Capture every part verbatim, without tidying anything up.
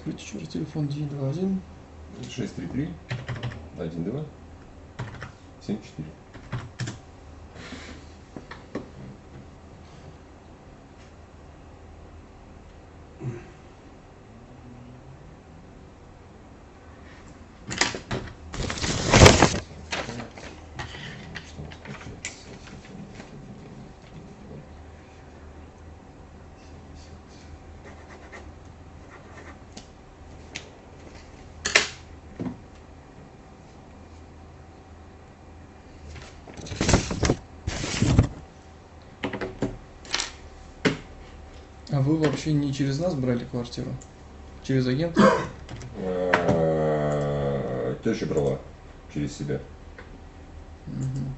Открыть еще раз телефон девять два один шесть три три один два семь четыре. А вы вообще не через нас брали квартиру? Через агента? Теща брала через себя. Угу.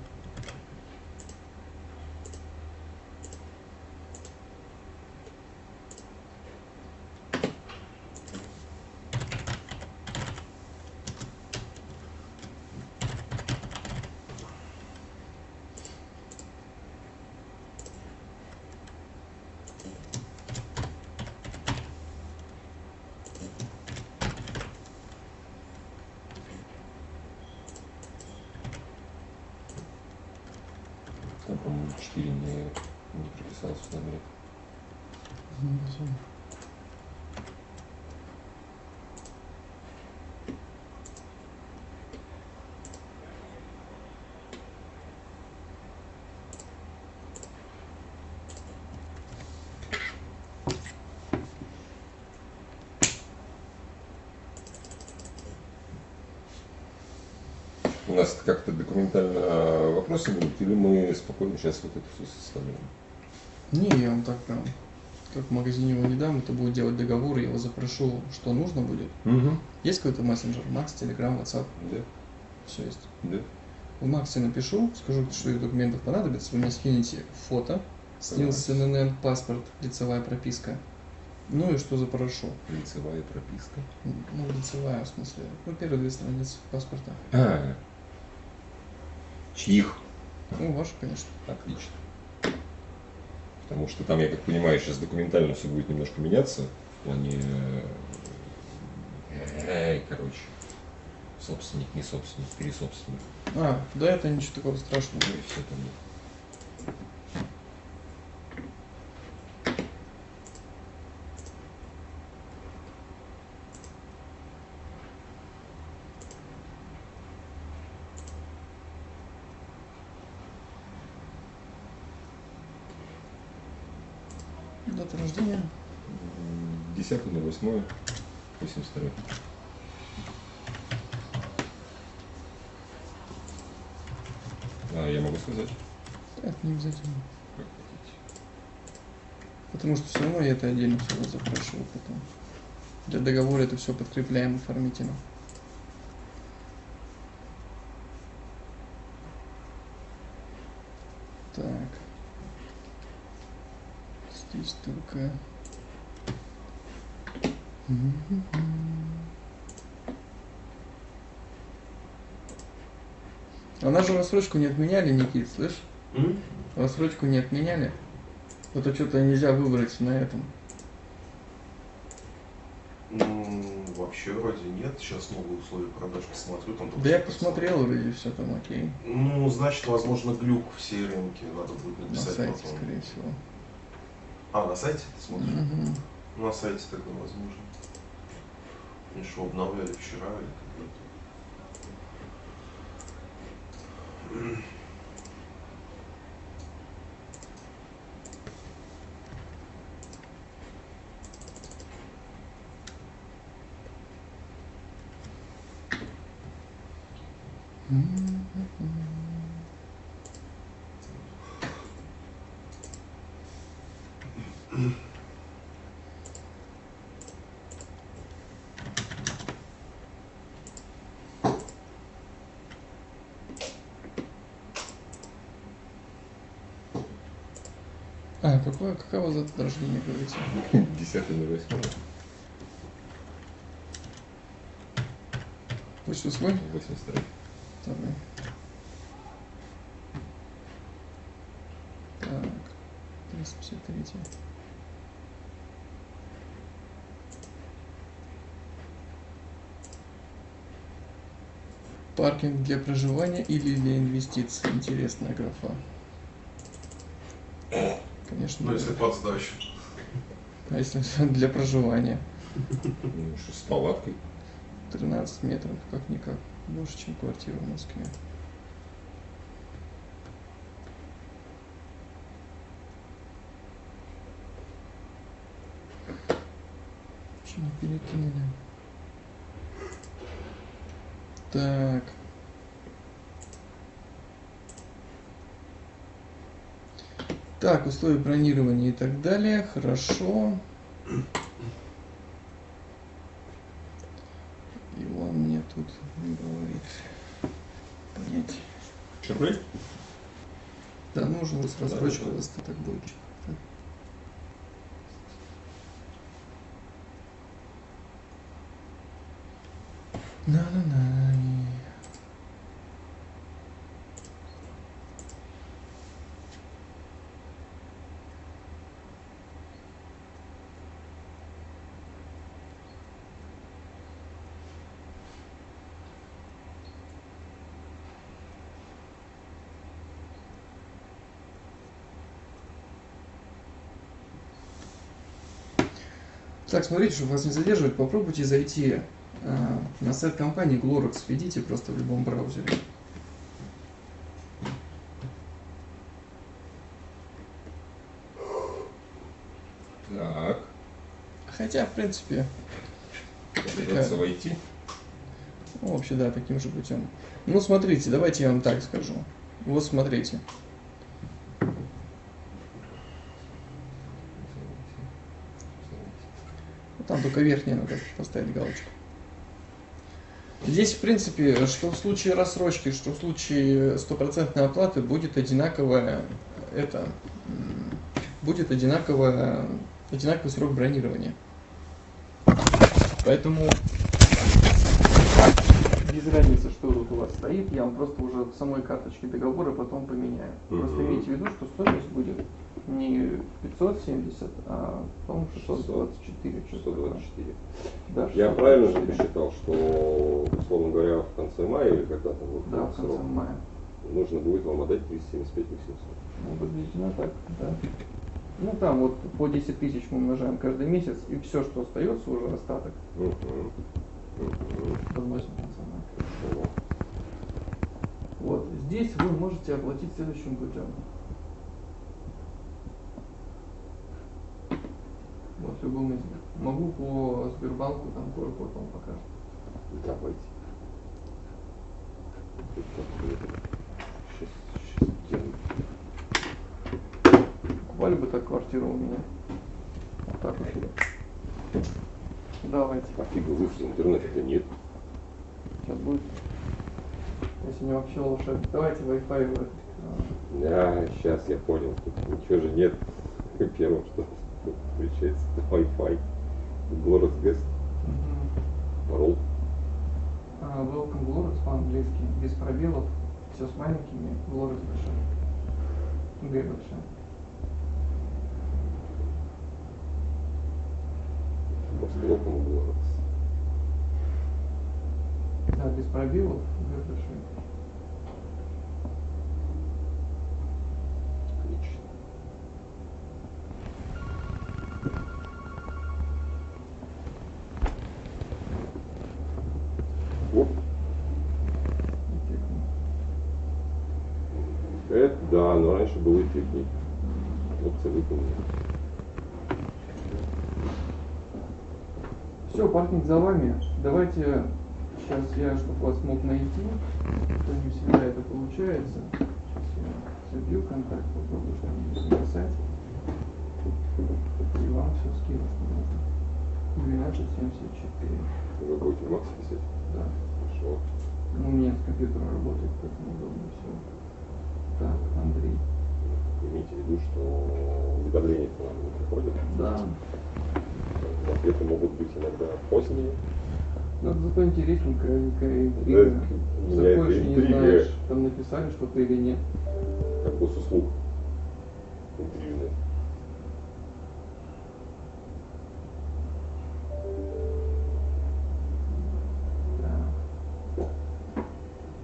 Там, по-моему, четыре не, не прописалось в номере. У нас как-то документально вопросы будут, или мы спокойно сейчас вот это все составляем? Не, я вам так прям, как в магазине его не дам, это будет делать договор, я его запрошу, что нужно будет. Угу. Есть какой-то мессенджер? Макс, Телеграм, Ватсап? Да. Все есть. Да. В Максе напишу, скажу, что из документов понадобится, вы мне скинете фото, снился эн эн эн, паспорт, лицевая прописка. Ну и что запрошу? Лицевая прописка. Ну, лицевая, в смысле. Ну, первые две страницы паспорта. А, чьих? Ну, ваши, конечно. Отлично. Потому что там, я как понимаю, сейчас документально все будет немножко меняться в плане, э, короче, собственник, не собственник, пересобственник. А, да, это ничего такого страшного. Ну и все там. Дата рождения? десятое на восьмое восемьдесят второе. А, я могу сказать? Это не обязательно. Как хотите. Потому что все равно я это отдельно все запрашиваю потом. Для договора это все подкрепляем оформительно. Так. Здесь только... А нас же рассрочку не отменяли, Никит, слышь? М? Рассрочку не отменяли? А то что-то нельзя выбрать на этом. Ну, вообще вроде нет. Сейчас новые условия продаж посмотрю. Там только Да я что посмотрел, вроде все там окей. Ну, значит, возможно, глюк в сей рынке. Надо будет На написать сайте, потом. скорее всего. А, на сайте ты смотришь? Угу. На сайте тогда возможно. Они что, обновляли вчера или когда-то? А, какое, какая у вас дата рождения, говорится? десятое на восьмое восемьдесят восьмой? восемьдесят второе. Второй. Так, триста пятьдесят третий. Паркинг для проживания или для инвестиций? Интересная графа. Конечно. Ну, если под сдачу. А если для проживания? Ну, что, с палаткой. тринадцать метров, как-никак. Больше, чем квартира в Москве. Почему перекинули? Так. Так, условия бронирования и так далее. Хорошо. И он мне тут говорит понять. Черный? Да, нужно с рассрочкой у вас так будет. На-на-на. Так, смотрите, чтобы вас не задерживать, попробуйте зайти э, на сайт компании Glorox, введите просто в любом браузере. Так. Хотя, в принципе, Придется войти. ну, вообще, да, таким же путем. Ну, смотрите, давайте я вам так скажу. Вот смотрите. Там только верхнее надо поставить галочку. Здесь, в принципе, что в случае рассрочки, что в случае стопроцентной оплаты будет одинаковая, это, будет одинаковая, одинаковый срок бронирования. Поэтому без разницы, что тут у вас стоит, я вам просто уже в самой карточке договора потом поменяю. Просто Мгм. имейте в виду, что стоимость будет не пятьсот семьдесят, а, по-моему, шестьсот двадцать четыре. шестьсот двадцать четыре. Да, Я правильно же шестьсот двадцать четыре. посчитал, что, условно говоря, в конце мая или когда-то вот Да, в конце срок, мая. нужно будет вам отдать триста семьдесят пять восемьсот. Ну, приблизительно так, да. Ну, там вот по десять тысяч мы умножаем каждый месяц, и все, что остается уже остаток, Угу. Угу. подносим в конце мая. Хорошо. Вот, здесь вы можете оплатить следующим путем. Вот, любым из них. Могу по Сбербанку, там, ку ар код вам покажет. Давайте. Тут как-то Сейчас, сейчас сделаю. Покупали бы так квартиру у меня. Вот так вот. Давайте. А фига вы, что интернета-то нет. Сейчас будет. Если не вообще лучше. Давайте Wi-Fi в этот. Да, сейчас я понял. Тут ничего же нет. Первое, что включается, это Wi-Fi. Glorox Guest. Парол. А, Welcome Glorox по-английски. Без пробелов. Все с маленькими. Glorox большой. Г большая. Просто Welcome Glorox. Да, без пробелов. Г большой. Отлично. Оп. Это да, но раньше был эффектней. Опция выполнена. Все, паркинг за вами. Давайте сейчас я, чтобы вас мог найти. То не всегда это получается. Сейчас я забью контакт, попробую что-нибудь написать. И вам все скину, что нужно. двенадцать семьдесят четыре. Вы будете Макс писать? Да. Хорошо. Ну, у меня с компьютера работает, поэтому удобно все. Так, Андрей. Имейте в виду, что уведомления к нам не приходят. Да. Ответы могут быть иногда поздние. Но это зато интересненькая, некая Да, интрига. меня это Заходишь и не интрига. знаешь, там написали что-то или нет. Как госуслуг. Интрижная. Да.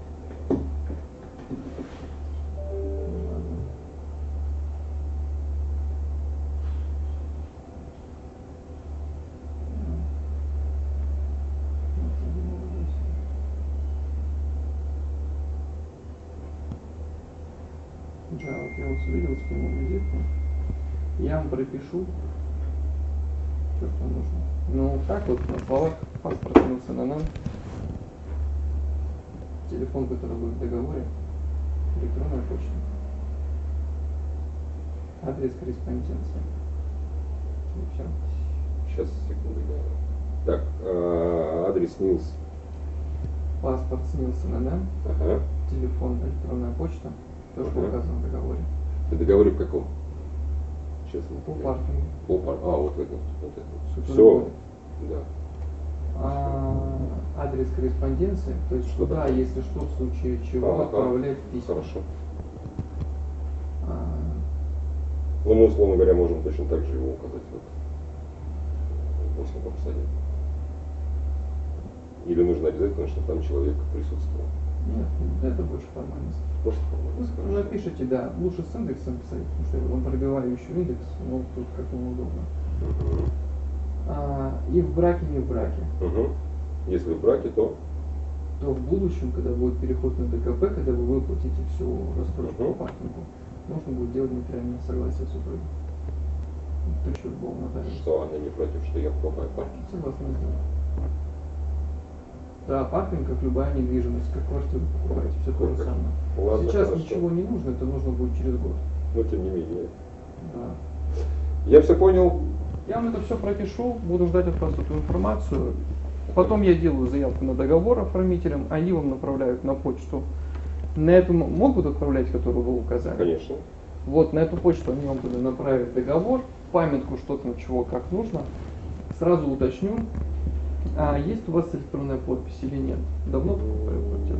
вот я вот увидел, скинул визитку. Я вам пропишу, что там нужно. Ну, так вот, на словах, паспорт снился на нам. Телефон, который будет в договоре. Электронная почта. Адрес корреспонденции. И все. Сейчас, секунду. Так, а, адрес снился. Паспорт снился на нам. Ага. Телефон, электронная почта. То, что Ага. указано в договоре. Ты договоре в каком? Честно. По паркингу. По пар... А, вот это. Вот это. Который Все. будет. Да. А, адрес корреспонденции, то есть Что куда, такое? если что, в случае чего, Ага. отправлять письма. Хорошо. А, Ну, мы, условно говоря, можем точно так же его указать вот после попадания. Или нужно обязательно, чтобы там человек присутствовал? нет, это больше формальность. Просто формально Вы скажешь. напишите, да, лучше с индексом писать, потому что я вам пробиваю еще индекс, ну тут как вам удобно. Мгм. А, и в браке, не в браке. Мгм. Если в браке, то То в будущем, когда будет переход на ДКП, когда вы выплатите всю рассрочку Мгм. по паркингу, нужно будет делать нотариальное согласие супруги. Тысячу любого нотариуса. что она не против, что я покупаю паркинг. Согласна сделать. Да, паркинг, как любая недвижимость, как квартиру покупаете, все то же Как- самое. Ладно, Сейчас хорошо. ничего не нужно, это нужно будет через год. Но тем не менее. Да. Я все понял. Я вам это все пропишу, буду ждать от вас эту информацию. Потом я делаю заявку на договор оформителям, они вам направляют на почту. На эту м- могут отправлять, которую вы указали? Конечно. Вот на эту почту они вам туда направят договор, памятку, что там, чего, как нужно. Сразу уточню, а есть у вас электронная подпись или нет? Давно покупали квартиру?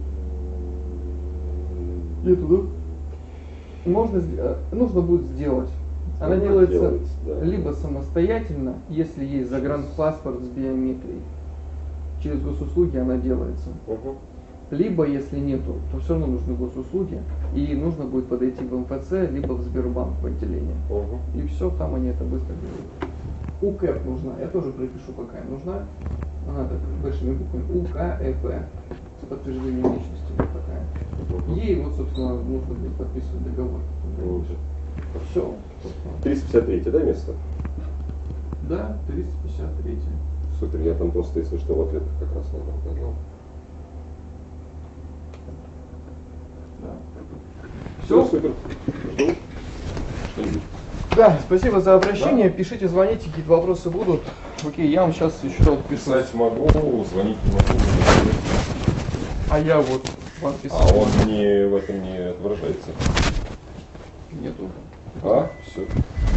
Нету, да? Можно, сде- э, нужно будет сделать. Она Она делается делается, да. либо самостоятельно, если есть загранпаспорт с биометрией. Через госуслуги она делается. Мгм. Либо, если нету, то все равно нужны госуслуги, и нужно будет подойти в эм эф це, либо в Сбербанк в отделение. Мгм. И все, там они это быстро делают. УКЭП нужна, я тоже пропишу, какая нужна. Она так большими буквами. УКЭП. С подтверждением личности вот такая. Мгм. Ей вот, собственно, нужно будет подписывать договор. Мгм. Все. триста пятьдесят третье, да, место? Да, триста пятьдесят три. Супер, я там просто, если что, в ответ как раз на это указал. Да. Все, Все. супер. Жду. Что-нибудь. Да, спасибо за обращение. Пишите, звоните, какие-то вопросы будут. Окей, я вам сейчас еще раз пишу. Писать могу, звонить не могу. А я вот вам А писал. он не в этом не отображается. Нету. А, все.